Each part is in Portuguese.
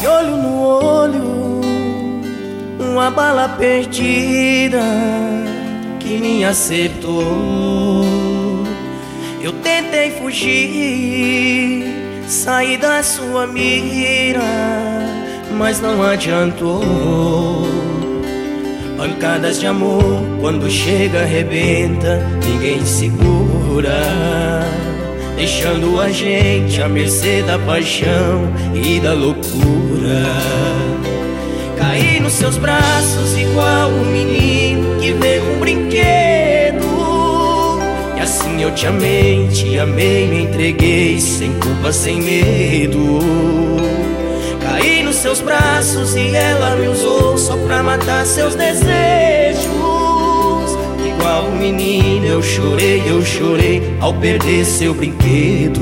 Foi olho no olho, uma bala perdida que me acertou. Eu tentei fugir, sair da sua mira, mas não adiantou. Pancadas de amor, quando chega arrebenta, ninguém segura, deixando a gente à mercê da paixão e da loucura. Caí nos seus braços igual um menino que vê um brinquedo, e assim eu te amei, me entreguei, sem culpa, sem medo. Caí nos seus braços e ela me usou só pra matar seus desejos. Igual um menino eu chorei ao perder seu brinquedo.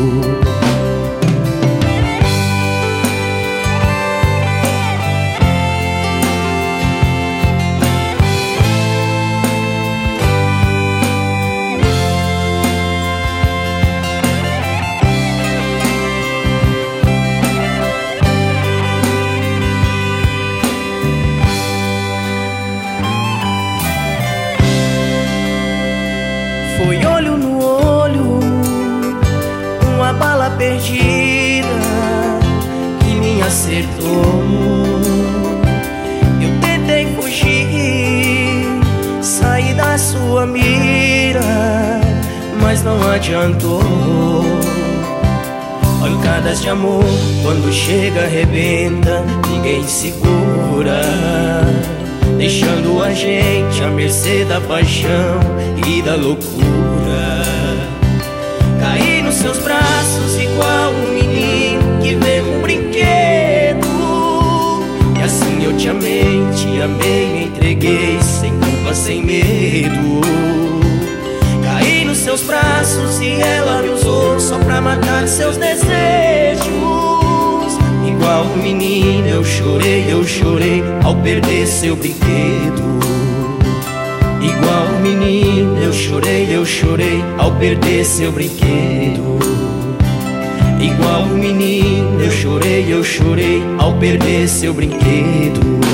Foi olho no olho, uma bala perdida que me acertou. Eu tentei fugir, sair da sua mira, mas não adiantou. Pancadas de amor, quando chega arrebenta, ninguém segura, deixando a gente à mercê da paixão e da loucura. Caí nos seus braços igual um menino que vê um brinquedo, e assim eu te amei, me entreguei, sem culpa, sem medo. Caí nos seus braços e ela me usou só pra matar seus desejos. Igual um menino eu chorei ao perder seu brinquedo. Igual um menino eu chorei ao perder seu brinquedo. Igual um menino eu chorei ao perder seu brinquedo.